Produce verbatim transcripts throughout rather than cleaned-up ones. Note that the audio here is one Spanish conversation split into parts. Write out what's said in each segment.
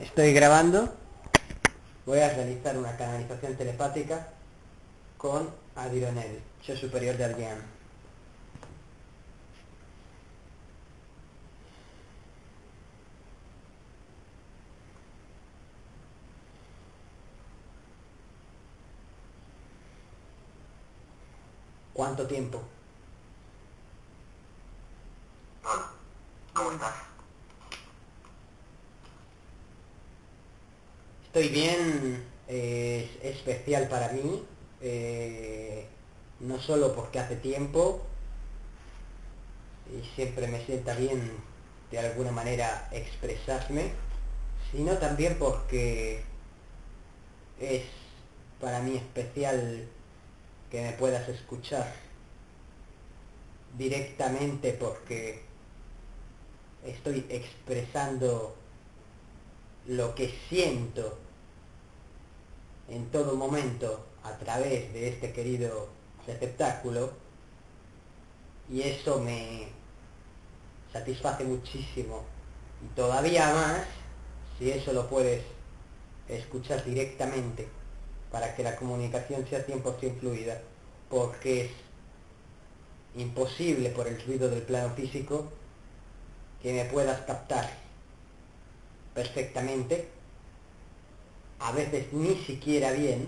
Estoy grabando. Voy a realizar una canalización telepática con Adironel, yo superior de Adrián. ¿Cuánto tiempo? Hola, ¿cómo estás? Estoy bien, eh, es especial para mí, eh, no solo porque hace tiempo y siempre me sienta bien de alguna manera expresarme, sino también porque es para mí especial que me puedas escuchar directamente, porque estoy expresando lo que siento en todo momento a través de este querido receptáculo, y eso me satisface muchísimo, y todavía más si eso lo puedes escuchar directamente, para que la comunicación sea cien por ciento fluida, porque es imposible por el ruido del plano físico que me puedas captar perfectamente, a veces ni siquiera bien,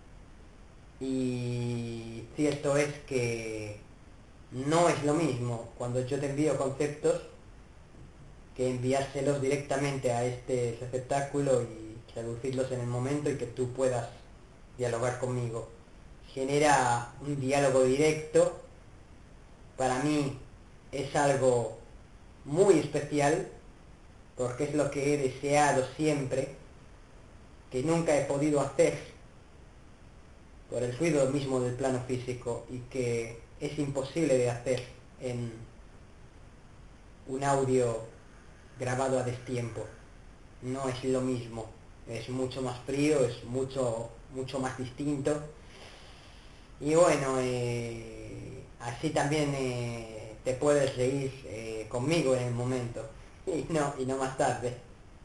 y cierto es que no es lo mismo cuando yo te envío conceptos que enviárselos directamente a este receptáculo y traducirlos en el momento y que tú puedas dialogar conmigo. Genera un diálogo directo. Para mí es algo muy especial, porque es lo que he deseado siempre, que nunca he podido hacer por el ruido mismo del plano físico, y que es imposible de hacer en un audio grabado a destiempo. No es lo mismo, es mucho más frío, es mucho, mucho más distinto. Y bueno, eh, así también eh, te puedes reír eh, conmigo en el momento, y no, y no más tarde.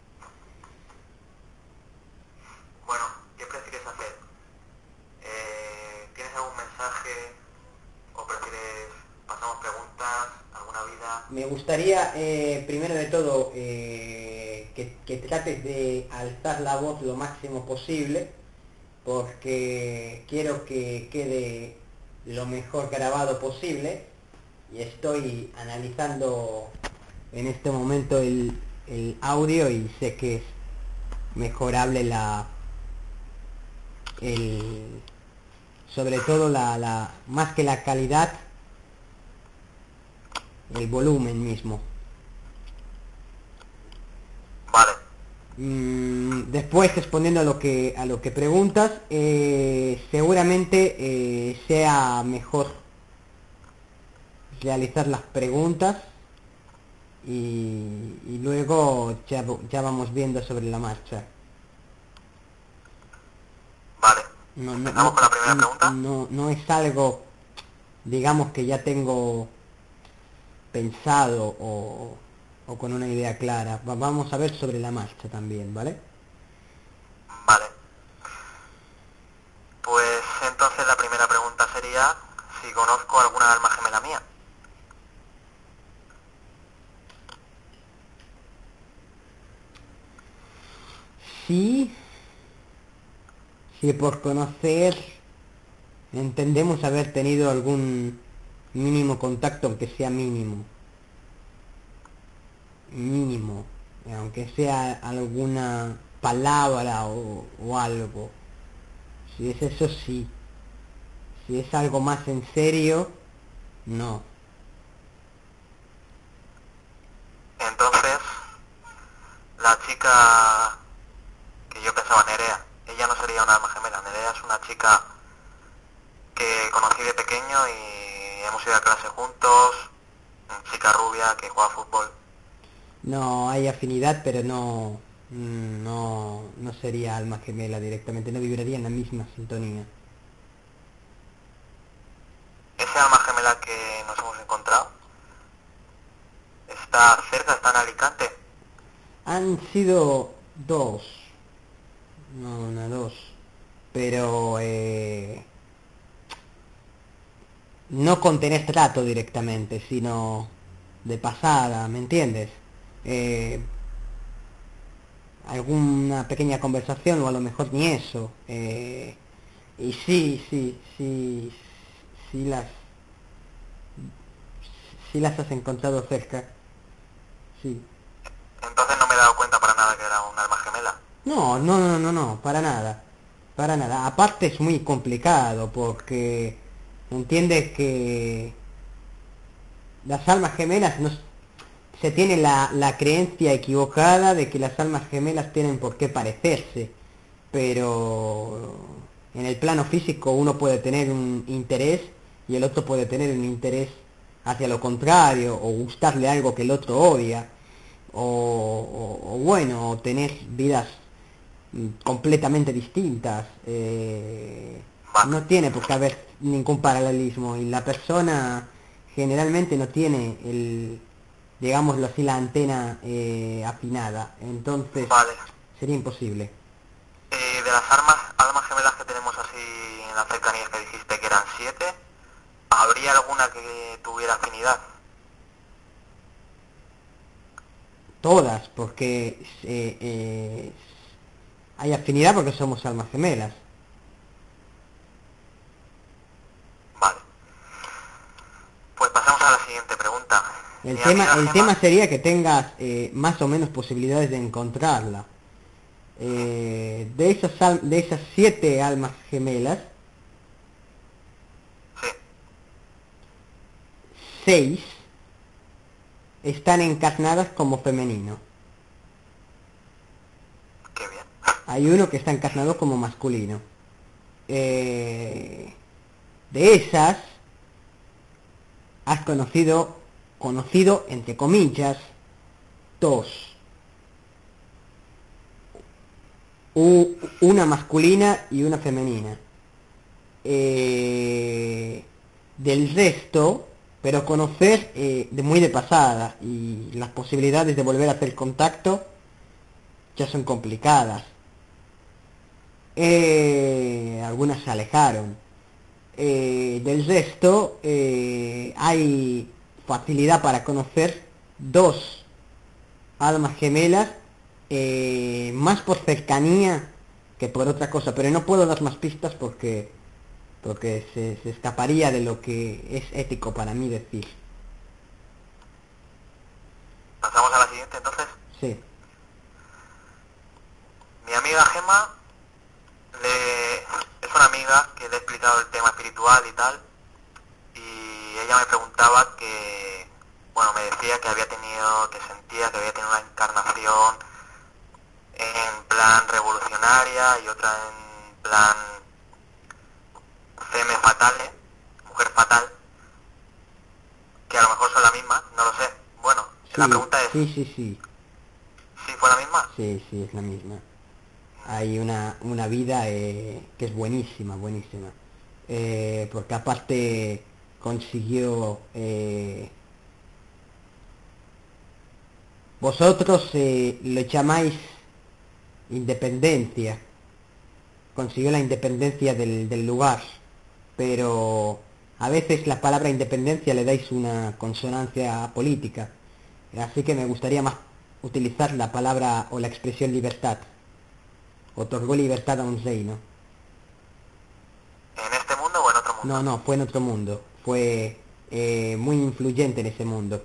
Bueno, ¿qué prefieres hacer? Eh, ¿Tienes algún mensaje o prefieres pasamos preguntas, alguna vida? Me gustaría, eh, primero de todo, eh, que, que trates de alzar la voz lo máximo posible, porque quiero que quede lo mejor grabado posible, y estoy analizando en este momento el, el audio, y sé que es mejorable la el sobre todo la, la más que la calidad, el volumen mismo. Vale, Mm, después, respondiendo a lo que a lo que preguntas, eh, seguramente eh, sea mejor realizar las preguntas, y, y luego ya, ya vamos viendo sobre la marcha. vale. No, no, Empezamos no, con la primera pregunta. no, no es algo, digamos, que ya tengo pensado o, o con una idea clara. Va- vamos a ver sobre la marcha también, ¿vale? Vale. Pues entonces la primera pregunta sería si conozco alguna alma gemela mía. Sí, si por conocer entendemos haber tenido algún mínimo contacto, aunque sea mínimo, mínimo, aunque sea alguna palabra o, o algo. Si es eso, sí. Si es algo más en serio, no. Entonces, la chica que yo pensaba, Nerea, ella no sería una alma gemela. Nerea es una chica que conocí de pequeño y hemos ido a clase juntos, chica rubia que juega fútbol. No, hay afinidad, pero no, no, no sería alma gemela directamente, no vibraría en la misma sintonía. Ese alma gemela que nos hemos encontrado está cerca, está en Alicante. Han sido Dos. No, una dos. Pero eh, no con tener trato directamente, sino de pasada, ¿me entiendes? Eh, alguna pequeña conversación o a lo mejor ni eso. Eh, y sí, sí, sí, sí las, sí las has encontrado cerca. Sí. Entonces no me he dado cuenta para nada que era un alma gemela. No, no, no, no, no, para nada. Para nada. Aparte es muy complicado porque entiendes que las almas gemelas no, se tiene la, la creencia equivocada de que las almas gemelas tienen por qué parecerse, pero en el plano físico uno puede tener un interés y el otro puede tener un interés hacia lo contrario, o gustarle algo que el otro odia, o, o, o bueno, o tener vidas completamente distintas. Eh, Vale, no tiene por qué haber ningún paralelismo y la persona generalmente no tiene el, digámoslo así, la antena eh, afinada, entonces vale. sería imposible. Eh, de las armas, almas gemelas que tenemos así en las cercanías que dijiste que eran siete, ¿habría alguna que tuviera afinidad? Todas, porque eh, eh, hay afinidad porque somos almas gemelas. Vale. Pues pasamos a la siguiente pregunta. El Mi tema, amiga el Gema... tema sería que tengas eh, más o menos posibilidades de encontrarla. Eh, de esas al- de esas siete almas gemelas, Sí, seis están encarnadas como femenino. qué bien. Hay uno que está encarnado como masculino. Eh, de esas, has conocido, conocido entre comillas, dos. U- una masculina y una femenina. Eh, del resto, pero conocer eh, de muy de pasada y las posibilidades de volver a hacer contacto ya son complicadas. Eh, algunas se alejaron. Eh, del resto, eh, hay facilidad para conocer dos almas gemelas, eh, más por cercanía que por otra cosa, pero no puedo dar más pistas porque porque se, se escaparía de lo que es ético para mí decir. Pasamos a la siguiente entonces. Sí, Mi amiga Gema le... es una amiga que le he explicado el tema espiritual y tal, y ella me preguntaba que, bueno, me decía que había tenido, que sentía que había tenido una encarnación en plan revolucionaria y otra en plan femme fatale, mujer fatal, que a lo mejor son la misma, no lo sé. Bueno, la sí, pregunta es, sí, sí, sí, ¿sí fue la misma? sí, sí, es la misma. Hay una, una vida eh, que es buenísima, buenísima. Eh, porque aparte consiguió... eh, vosotros eh, lo llamáis independencia. Consiguió la independencia del, del lugar. Pero a veces la palabra independencia le dais una consonancia política. Así que me gustaría más utilizar la palabra o la expresión libertad. Otorgó libertad a un reino. ¿En este mundo o en otro mundo? No, no, fue en otro mundo. Fue eh, muy influyente en ese mundo.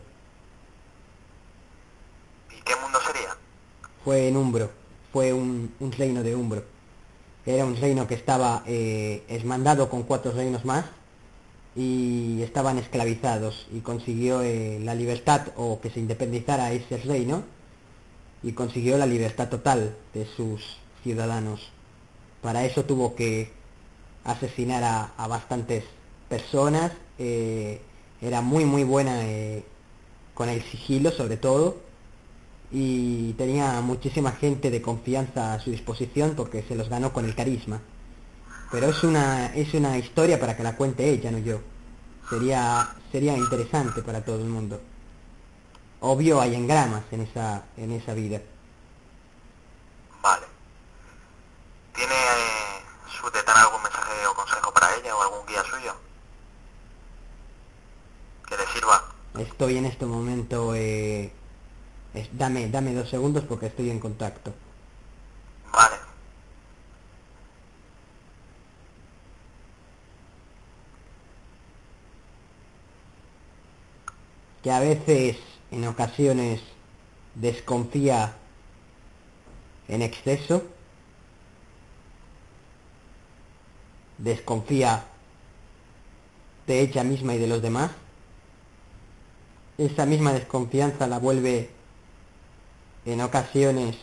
¿Y qué mundo sería? Fue en Umbro. Fue un, un reino de Umbro. Era un reino que estaba eh, esmandado con cuatro reinos más y estaban esclavizados y consiguió eh, la libertad o que se independizara ese reino y consiguió la libertad total de sus ciudadanos. Para eso tuvo que asesinar a, a bastantes personas, eh, era muy muy buena eh, con el sigilo sobre todo y tenía muchísima gente de confianza a su disposición porque se los ganó con el carisma. Pero es una, es una historia para que la cuente ella, no yo. Sería, sería interesante para todo el mundo. Obvio hay engramas en esa, en esa vida. sirva. Estoy en este momento... Eh, es- dame, dame dos segundos porque estoy en contacto. Vale. Que a veces, en ocasiones, desconfía en exceso. Desconfía de ella misma y de los demás. Esa misma desconfianza la vuelve en ocasiones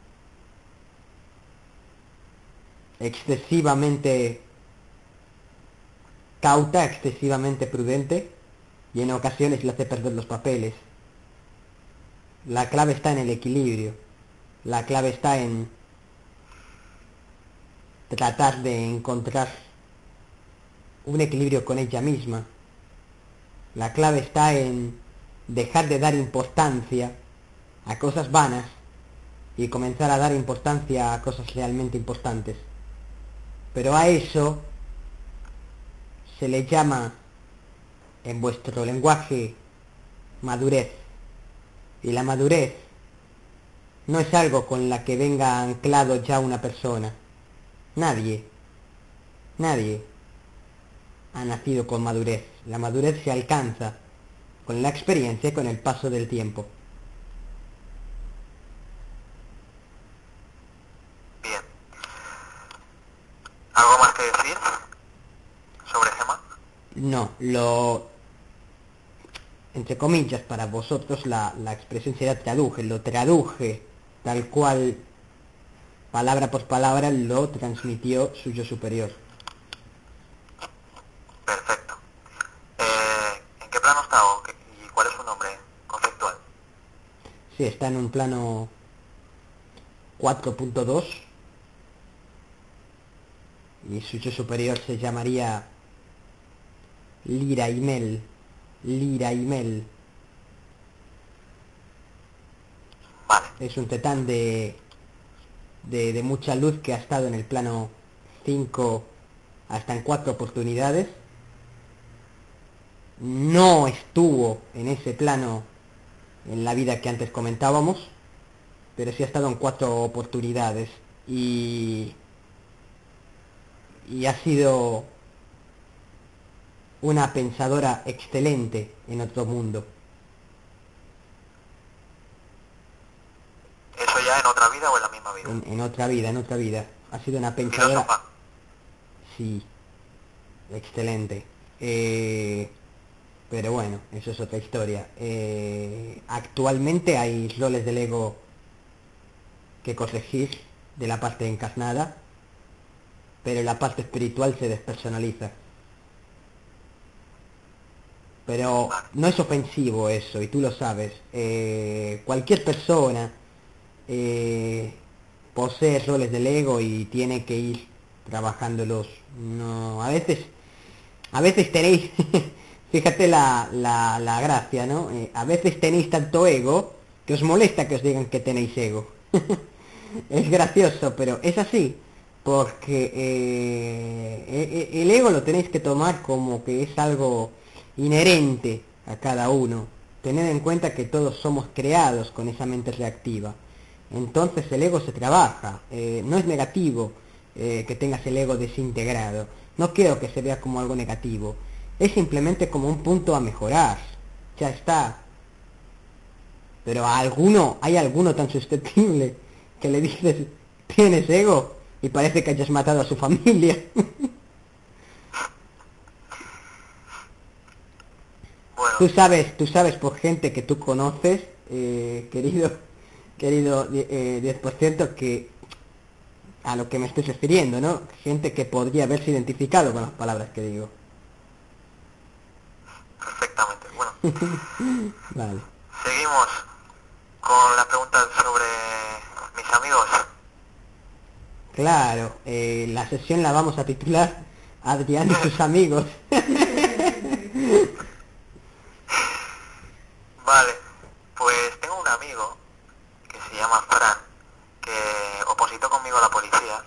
excesivamente cauta, excesivamente prudente, y en ocasiones le hace perder los papeles. La clave está en el equilibrio. La clave está en tratar de encontrar un equilibrio con ella misma. La clave está en dejar de dar importancia a cosas vanas y comenzar a dar importancia a cosas realmente importantes. Pero a eso se le llama, en vuestro lenguaje, madurez. Y la madurez no es algo con la que venga anclado ya una persona. Nadie, nadie ha nacido con madurez. La madurez se alcanza con la experiencia y con el paso del tiempo. Bien. ¿Algo más que decir sobre Gemma? No, lo... entre comillas, para vosotros la, la expresión será traduje, lo traduje tal cual, palabra por palabra, lo transmitió su yo superior. Perfecto. Eh, ¿En qué plano está o qué- y cuál es su nombre conceptual? Sí, está en un plano cuatro punto dos y su yo superior se llamaría Lira Imel. Lira Imel. Vale. Es un tetán de, de, de mucha luz que ha estado en el plano cinco hasta en cuatro oportunidades. No estuvo en ese plano en la vida que antes comentábamos, pero sí ha estado en cuatro oportunidades y, y ha sido una pensadora excelente en otro mundo. ¿Eso ya en otra vida o en la misma vida? En, en otra vida, en otra vida. Ha sido una pensadora... Filósofa. Sí, excelente. Eh, pero bueno, eso es otra historia. Eh, actualmente hay roles del ego que corregir de la parte encarnada, pero la parte espiritual se despersonaliza. Pero no es ofensivo eso, y tú lo sabes. Eh, cualquier persona eh, posee roles del ego y tiene que ir trabajándolos. No, a veces, a veces tenéis, fíjate la, la, la gracia, ¿no? Eh, a veces tenéis tanto ego que os molesta que os digan que tenéis ego. Es gracioso, pero es así, porque eh, e- e- el ego lo tenéis que tomar como que es algo inherente a cada uno. Tened en cuenta que todos somos creados con esa mente reactiva. Entonces el ego se trabaja, eh, no es negativo eh, que tengas el ego desintegrado. No quiero que se vea como algo negativo. Es simplemente como un punto a mejorar. Ya está. Pero a alguno, hay alguno tan susceptible que le dices, tienes ego, y parece que hayas matado a su familia. Bueno, Tú sabes, tú sabes por gente que tú conoces, eh, querido, querido eh, diez por ciento, que a lo que me estoy refiriendo, ¿no? Gente que podría haberse identificado con las palabras que digo. perfectamente. Bueno, Vale. seguimos con las preguntas sobre mis amigos. Claro, eh, la sesión la vamos a titular Adrián y sus amigos. Vale, pues tengo un amigo que se llama Fran, que opositó conmigo a la policía.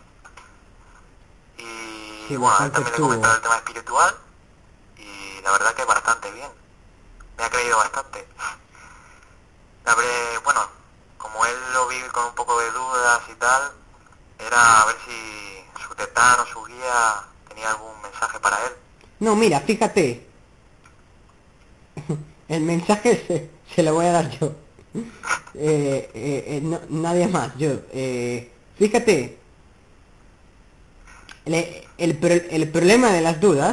Y Sí, bueno, a él bastante también le he estuvo. comentado el tema espiritual y la verdad que bastante bien. me ha creído bastante. Habré, bueno, como él lo vi con un poco de dudas y tal, era a ver si su tetán o su guía tenía algún mensaje para él. No, mira, fíjate. El mensaje se, se lo voy a dar yo. Eh, eh, eh, no, nadie más, yo. Eh, fíjate. El, el, pro- el problema de las dudas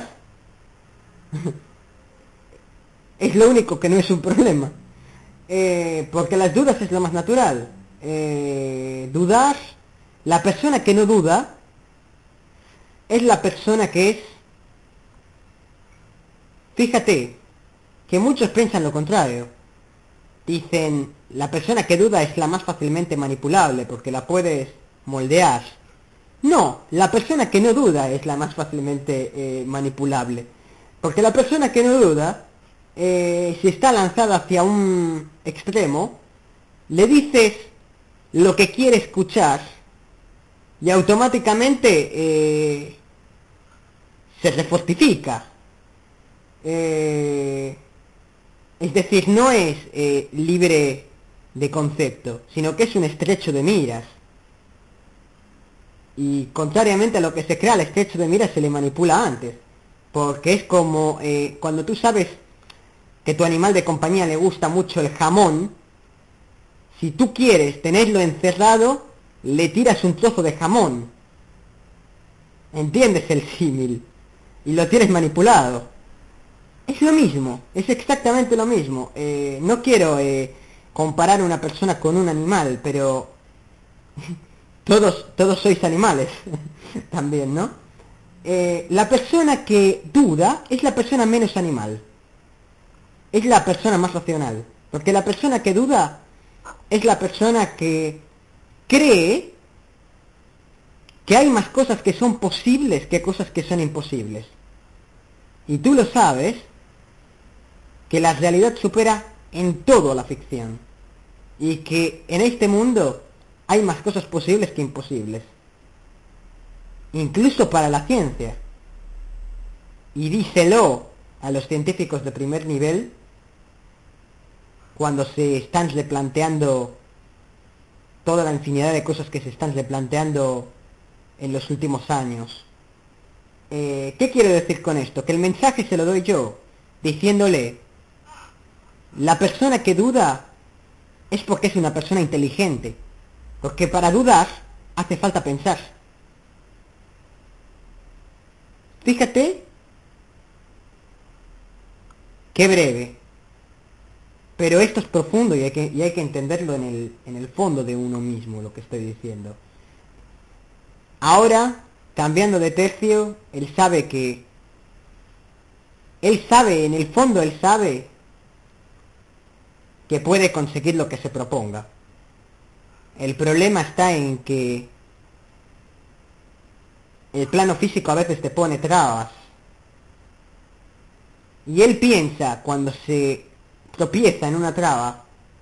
es lo único que no es un problema. Eh, porque las dudas es lo más natural. Eh, dudar, la persona que no duda es la persona que es... Fíjate, que muchos piensan lo contrario. Dicen, la persona que duda es la más fácilmente manipulable porque la puedes moldear. No, la persona que no duda es la más fácilmente eh, manipulable. Porque la persona que no duda, eh, si está lanzada hacia un extremo, le dices lo que quiere escuchar y automáticamente eh, se refortifica. Eh, es decir, no es eh, libre de concepto, sino que es un estrecho de miras. Y contrariamente a lo que se crea, el estrecho de miras se le manipula antes. Porque es como eh, cuando tú sabes que tu animal de compañía le gusta mucho el jamón, si tú quieres tenerlo encerrado, le tiras un trozo de jamón. ¿Entiendes el símil? Y lo tienes manipulado. Es lo mismo, es exactamente lo mismo. Eh, no quiero eh, comparar a una persona con un animal, pero todos, todos sois animales también, ¿no? Eh, la persona que duda es la persona menos animal. Es la persona más racional. Porque la persona que duda es la persona que cree que hay más cosas que son posibles que cosas que son imposibles. Y tú lo sabes, que la realidad supera en todo a la ficción. Y que en este mundo hay más cosas posibles que imposibles. Incluso para la ciencia. Y díselo a los científicos de primer nivel cuando se están replanteando toda la infinidad de cosas que se están replanteando en los últimos años. Eh, ¿Qué quiero decir con esto? Que el mensaje se lo doy yo, diciéndole, la persona que duda es porque es una persona inteligente, porque para dudar hace falta pensar. Fíjate qué breve, pero esto es profundo y hay que, y hay que entenderlo en el, en el fondo de uno mismo, lo que estoy diciendo. Ahora, cambiando de tercio, él sabe que... Él sabe, en el fondo él sabe que puede conseguir lo que se proponga. El problema está en que el plano físico a veces te pone trabas. Y él piensa, cuando se tropieza en una traba,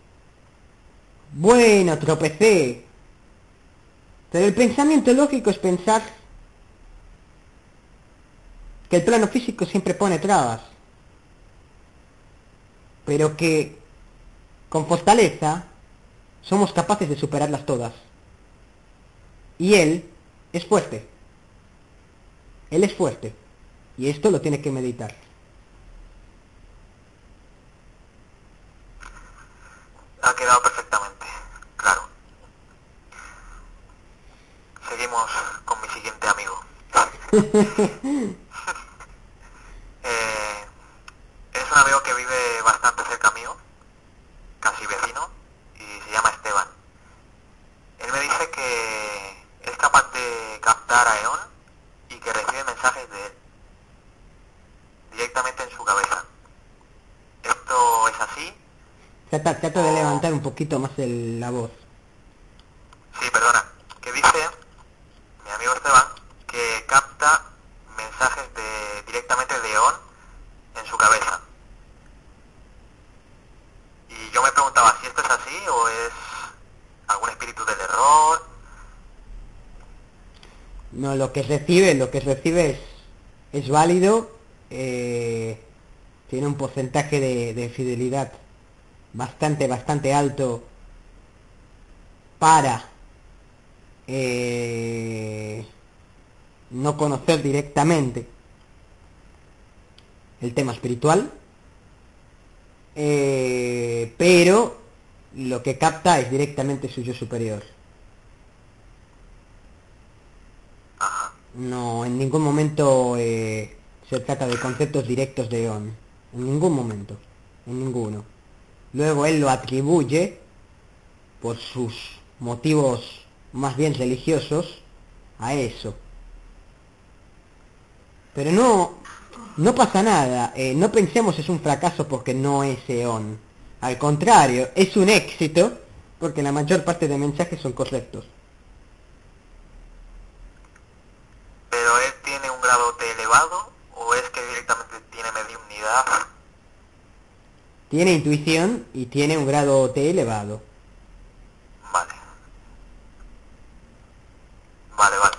bueno, tropecé. Pero el pensamiento lógico es pensar que el plano físico siempre pone trabas. Pero que con fortaleza somos capaces de superarlas todas. Y él es fuerte. Él es fuerte. Y esto lo tiene que meditar. Ha quedado perfectamente claro. Seguimos con mi siguiente amigo. eh, es un amigo que vive bastante cerca mío, casi vecino, y se llama Esteban. Él me dice que es capaz de captar a Eon y que recibe mensajes de él directamente en su cabeza. ¿Esto es así? Trata, trata de levantar un poquito más el, la voz. Sí, perdona. Que dice mi amigo Esteban que capta mensajes de directamente de Eon en su cabeza. Y yo me preguntaba si esto es así o es algún espíritu del error. No, lo que recibe, lo que recibe es, es válido. Eh, tiene un porcentaje de, de fidelidad bastante, bastante alto para eh, no conocer directamente el tema espiritual, eh, pero lo que capta es directamente su yo superior. No, en ningún momento eh, se trata de conceptos directos de Eon. En ningún momento. En ninguno. Luego él lo atribuye, por sus motivos más bien religiosos, a eso. Pero no, no pasa nada. Eh, no pensemos es un fracaso porque no es Eon. Al contrario, es un éxito porque la mayor parte de mensajes son correctos. ¿Pero él tiene un grado T elevado o es que directamente tiene mediunidad? Tiene intuición y tiene un grado T elevado. Vale. Vale, vale.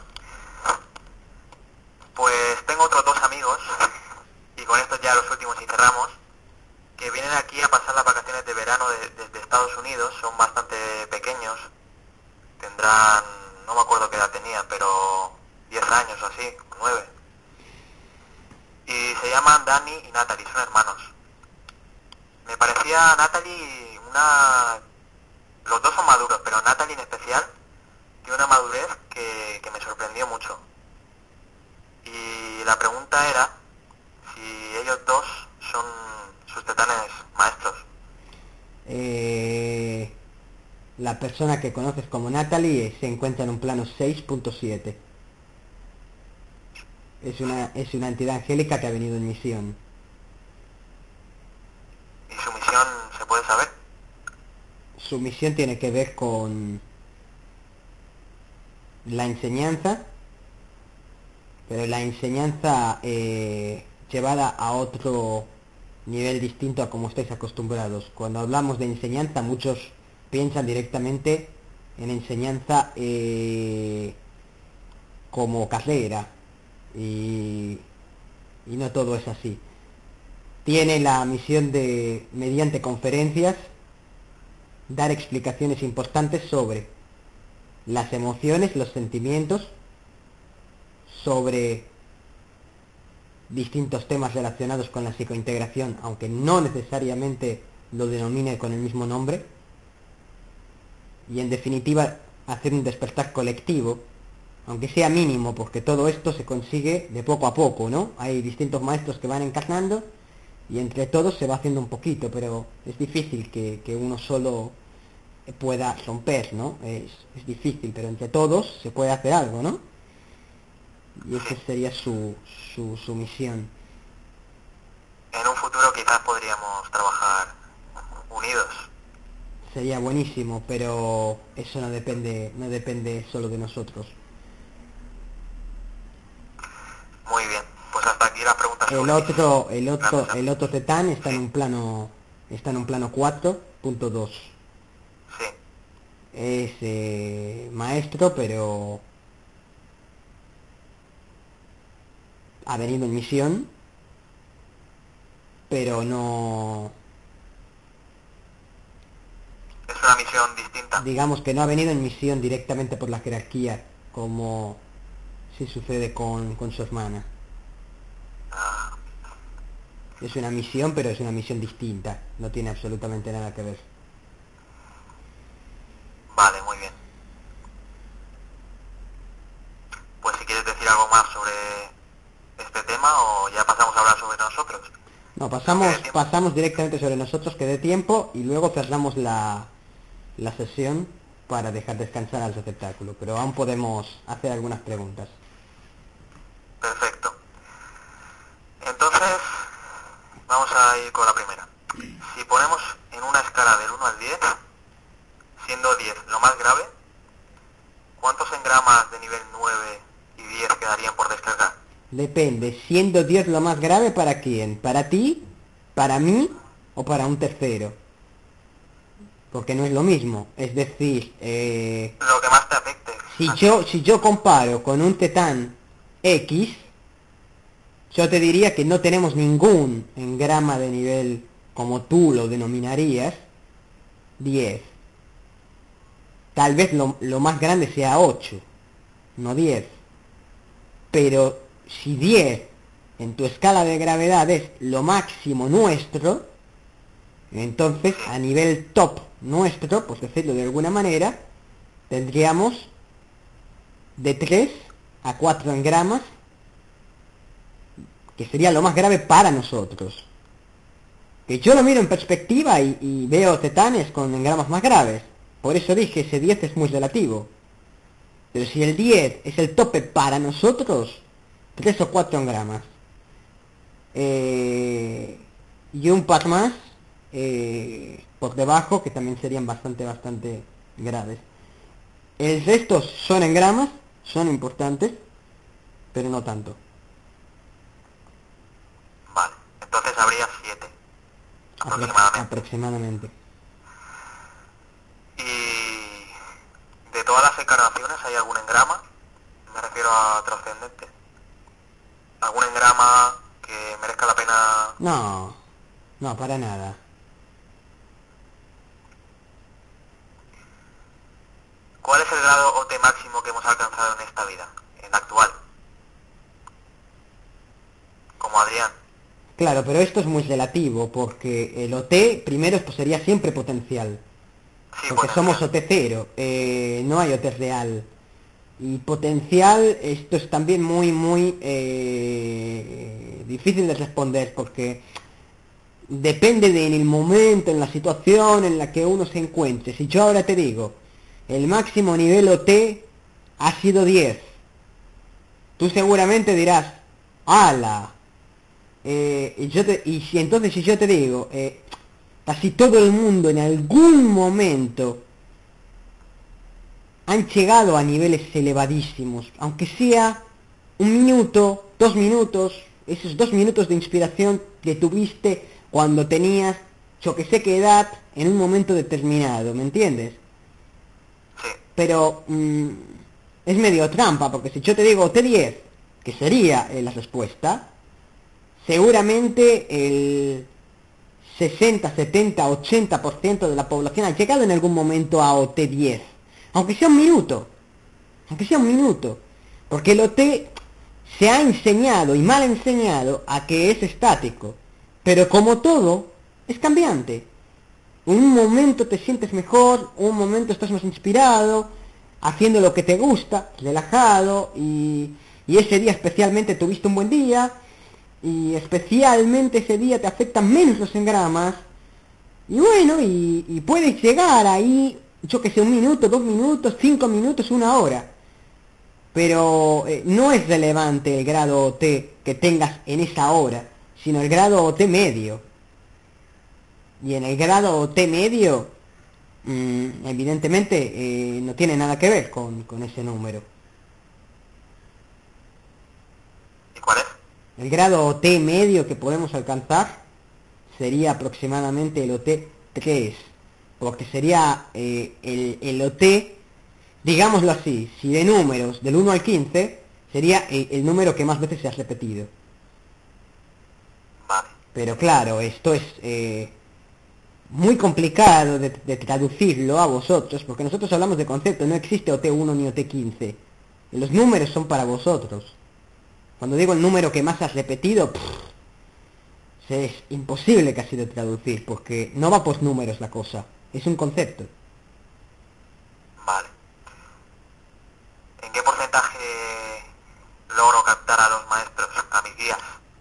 Pues tengo otros dos amigos, y con esto ya los últimos y cerramos, que vienen aquí a pasar las vacaciones de verano de- desde Estados Unidos. Son bastante pequeños, tendrán, no me acuerdo qué edad tenían, pero diez años o así, nueve. Y se llaman Danny y Natalie, son hermanos. Me parecía Natalie una... Los dos son maduros, pero Natalie en especial tiene una madurez que, que me sorprendió mucho. Y la pregunta era si ellos dos son sus tetanes maestros. Eh, la persona que conoces como Natalie se encuentra en un plano seis punto siete. Es una, es una entidad angélica que ha venido en misión. ¿Y su misión se puede saber? Su misión tiene que ver con la enseñanza, pero la enseñanza eh, llevada a otro nivel distinto a como estáis acostumbrados. Cuando hablamos de enseñanza, muchos piensan directamente en enseñanza eh, como carrera, y, y no todo es así. Tiene la misión de, mediante conferencias, dar explicaciones importantes sobre las emociones, los sentimientos, sobre distintos temas relacionados con la psicointegración, aunque no necesariamente lo denomine con el mismo nombre, y en definitiva hacer un despertar colectivo, aunque sea mínimo, porque todo esto se consigue de poco a poco, ¿no? Hay distintos maestros que van encarnando y entre todos se va haciendo un poquito, pero es difícil que, que uno solo pueda romper, ¿no? Es, es difícil, pero entre todos se puede hacer algo, ¿no? Y esa sería su, su, su misión. En un futuro quizás podríamos trabajar unidos. Sería buenísimo, pero eso no depende, no depende solo de nosotros. Muy bien, pues hasta aquí las preguntas. El sobre otro, mis el otro, grandes el otro tetán está en un plano, está en un plano cuatro punto dos. Sí, Es eh, maestro, pero ha venido en misión, pero no, es una misión distinta. digamos que no ha venido en misión directamente por la jerarquía, como si sucede con, con su hermana. Ah, Es una misión, pero es una misión distinta, no tiene absolutamente nada que ver. vale, muy bien. Pues si quieres decir algo más sobre este tema o ya pasamos a hablar sobre nosotros. No, pasamos, ¿Qué tiempo? pasamos directamente sobre nosotros, que dé tiempo, y luego cerramos la, la sesión para dejar descansar al receptáculo, pero aún podemos hacer algunas preguntas. Perfecto. Entonces, vamos a ir con la primera. Si ponemos en una escala del uno al diez, siendo diez lo más grave, ¿cuántos engramas de nivel nueve y diez quedarían por descargar? Depende, siendo Dios lo más grave, ¿para quién? ¿Para ti? ¿Para mí? ¿O para un tercero? Porque no es lo mismo, es decir, eh, Lo que más te afecte. si yo, si yo comparo con un tetán X, yo te diría que no tenemos ningún engrama de nivel, como tú lo denominarías, diez. Tal vez lo, lo más grande sea ocho, no diez. Pero si diez en tu escala de gravedad es lo máximo nuestro, entonces a nivel top nuestro, por decirlo de alguna manera, tendríamos de tres a cuatro engramas, que sería lo más grave para nosotros. Que yo lo miro en perspectiva y, y veo tetanes con engramas más graves. Por eso dije, ese diez es muy relativo. Pero si el diez es el tope para nosotros, tres o cuatro engramas. Eh, y un par más eh, por debajo, que también serían bastante, bastante graves. El resto son engramas, son importantes, pero no tanto. Vale, entonces habría siete, Apro aproximadamente. aproximadamente. Y de todas las encarnaciones, ¿hay algún engrama? Me refiero a trascendente. ¿Algún engrama que merezca la pena? No, no, para nada. ¿Cuál es el grado O T máximo que hemos alcanzado en esta vida, en la actual? Como Adrián. Claro, pero esto es muy relativo, porque el O T, primero, pues sería siempre potencial. Sí, Porque potencial. somos O T cero, eh, no hay O T real. Y potencial, esto es también muy, muy eh, difícil de responder, porque depende del momento, en la situación en la que uno se encuentre. Si yo ahora te digo, el máximo nivel O T ha sido diez, tú seguramente dirás, ¡hala! Eh, y, yo te, y si entonces si yo te digo, eh, casi todo el mundo en algún momento han llegado a niveles elevadísimos, aunque sea un minuto, dos minutos, esos dos minutos de inspiración que tuviste cuando tenías, yo que sé qué edad, en un momento determinado, ¿me entiendes? Sí. Pero mmm, es medio trampa, porque si yo te digo T diez, que sería eh, la respuesta, seguramente el sesenta, setenta, ochenta por ciento de la población ha llegado en algún momento a O T diez. Aunque sea un minuto. Aunque sea un minuto. Porque el O T se ha enseñado, y mal enseñado, a que es estático. Pero como todo, es cambiante. Un momento te sientes mejor, un momento estás más inspirado, haciendo lo que te gusta, relajado, y, y ese día especialmente tuviste un buen día, y especialmente ese día te afectan menos los engramas, y bueno, y, y puedes llegar ahí, yo que sé, un minuto, dos minutos, cinco minutos, una hora. Pero eh, no es relevante el grado O T que tengas en esa hora, sino el grado O T medio. Y en el grado O T medio, mmm, evidentemente, eh, no tiene nada que ver con, con ese número. ¿Y cuál es? El grado O T medio que podemos alcanzar sería aproximadamente el O T tres, porque sería eh, el, el O T, digámoslo así, si de números del uno al quince, sería el, el número que más veces se ha repetido. Vale. Pero claro, esto es eh, muy complicado de, de traducirlo a vosotros, porque nosotros hablamos de concepto, no existe O T uno ni O T quince. Los números son para vosotros. Cuando digo el número que más has repetido, pff, es imposible casi de traducir, porque no va por números la cosa, es un concepto. Vale. ¿En qué porcentaje logro captar a los maestros, a mis guías?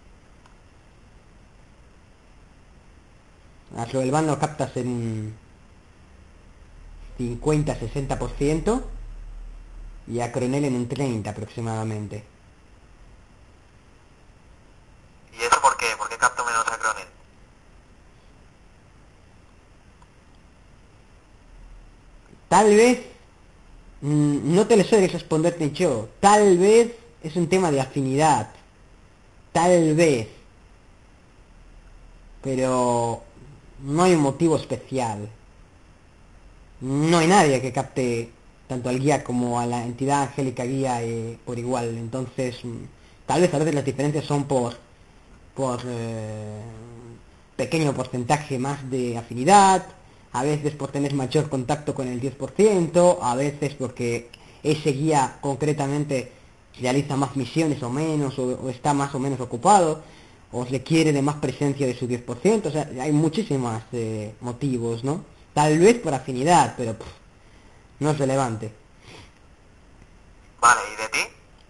A Roelvan lo captas en un cincuenta a sesenta por ciento y a Cronel en un treinta aproximadamente. ¿Y eso por qué? ¿Por qué capto menos a Cronel? Tal vez, mmm, no te lo sé responder ni yo, tal vez es un tema de afinidad, tal vez, pero no hay un motivo especial. No hay nadie que capte tanto al guía como a la entidad angélica guía eh, por igual, entonces Tal vez a veces las diferencias son por, por eh, pequeño porcentaje más de afinidad, a veces por tener mayor contacto con el diez por ciento, a veces porque ese guía concretamente realiza más misiones o menos, o, o está más o menos ocupado, o requiere de más presencia de su diez por ciento, o sea, hay muchísimos eh, motivos, ¿no? Tal vez por afinidad, pero pff, no es relevante. Vale, ¿y de ti?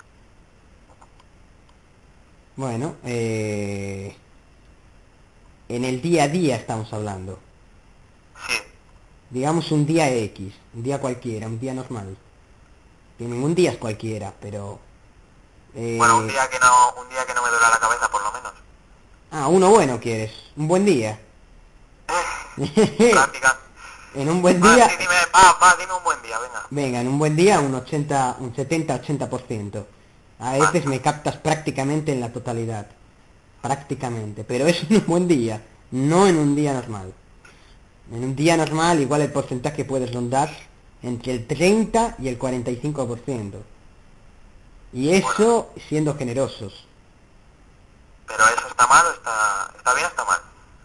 Bueno, eh, en el día a día estamos hablando. Sí. Digamos un día X, un día cualquiera, un día normal. Que ningún día es cualquiera, pero... eh, Bueno, un día que no, un día que no me duela la cabeza, por lo menos. Ah, uno bueno quieres, un buen día. Práctica. En un buen Va, día... sí, dime, va, va, dime un buen día, venga. Venga, en un buen día un ochenta, un setenta ochenta por ciento. A veces Vale. me captas prácticamente en la totalidad. Prácticamente. Pero es un buen día, no en un día normal. En un día normal igual el porcentaje puede rondar entre el treinta y el cuarenta y cinco por ciento. Y eso siendo generosos. Pero eso está mal o está, está bien o está mal.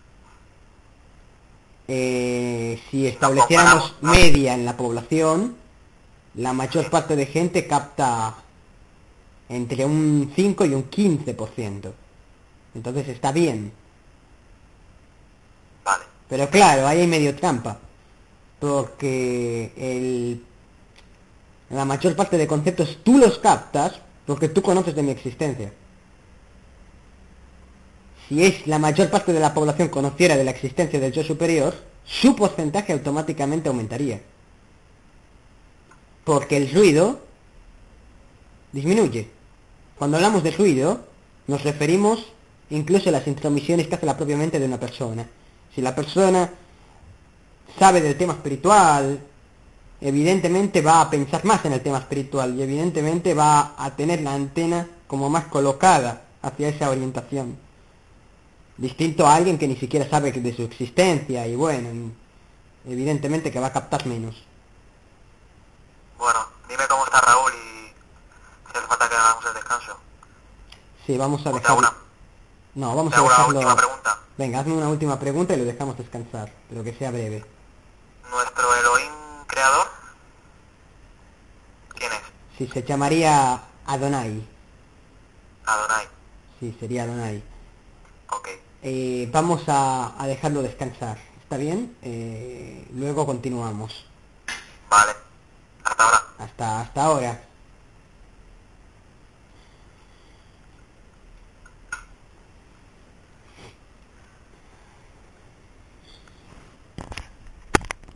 Eh, si nos estableciéramos comparamos, ¿no? media en la población, la mayor parte de gente capta entre un cinco y un quince por ciento. Entonces está bien. Vale. Pero claro, ahí hay medio trampa. Porque el, la mayor parte de conceptos tú los captas porque tú conoces de mi existencia. Si es la mayor parte de la población conociera de la existencia del yo superior, su porcentaje automáticamente aumentaría. Porque el ruido disminuye. Cuando hablamos de ruido, nos referimos incluso a las intromisiones que hace la propia mente de una persona. Si la persona sabe del tema espiritual, evidentemente va a pensar más en el tema espiritual y evidentemente va a tener la antena como más colocada hacia esa orientación. Distinto a alguien que ni siquiera sabe de su existencia y bueno, evidentemente que va a captar menos. Bueno, dime cómo está Raúl y si hace falta que hagamos el descanso. Sí, vamos a O te hago dejarlo. una, No, vamos te a hago una última dejarlo. pregunta. Venga, hazme una última pregunta y lo dejamos descansar, pero que sea breve. ¿Nuestro Elohim creador? ¿Quién es? Sí, se llamaría Adonai. Adonai. Sí, sería Adonai. Ok. Eh, vamos a, a dejarlo descansar, ¿está bien? Eh, luego continuamos. Vale. Hasta ahora. Hasta, hasta ahora.